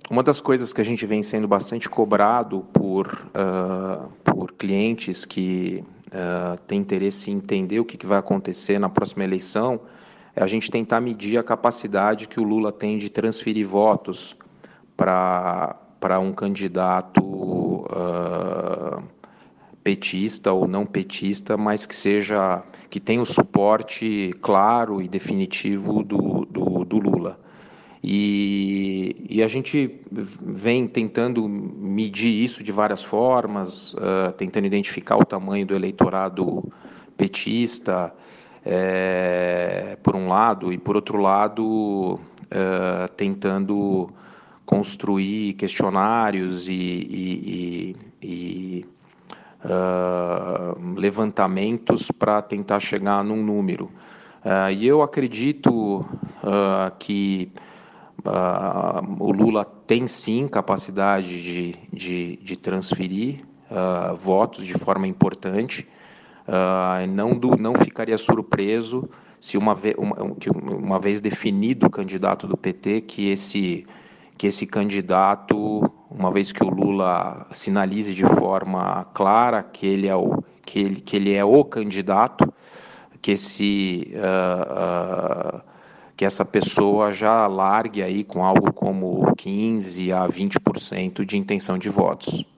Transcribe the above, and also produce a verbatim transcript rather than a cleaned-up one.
uma das coisas que a gente vem sendo bastante cobrado por, uh, por clientes que uh, têm interesse em entender o que, que vai acontecer na próxima eleição é a gente tentar medir a capacidade que o Lula tem de transferir votos para para um candidato uh, petista ou não petista, mas que seja que tenha o suporte claro e definitivo do, do, do Lula. E, e a gente vem tentando medir isso de várias formas, uh, tentando identificar o tamanho do eleitorado petista, é, por um lado, e por outro lado, uh, tentando construir questionários e, e, e, e uh, levantamentos para tentar chegar num número. Uh, e eu acredito uh, que uh, o Lula tem sim capacidade de, de, de transferir uh, votos de forma importante. Uh, não, do, não ficaria surpreso se uma, ve uma, uma vez definido o candidato do P T, que esse, que esse candidato, uma vez que o Lula sinalize de forma clara que ele é o, que ele, que ele é o candidato, que, esse, uh, uh, que essa pessoa já largue aí com algo como quinze a vinte por cento de intenção de votos.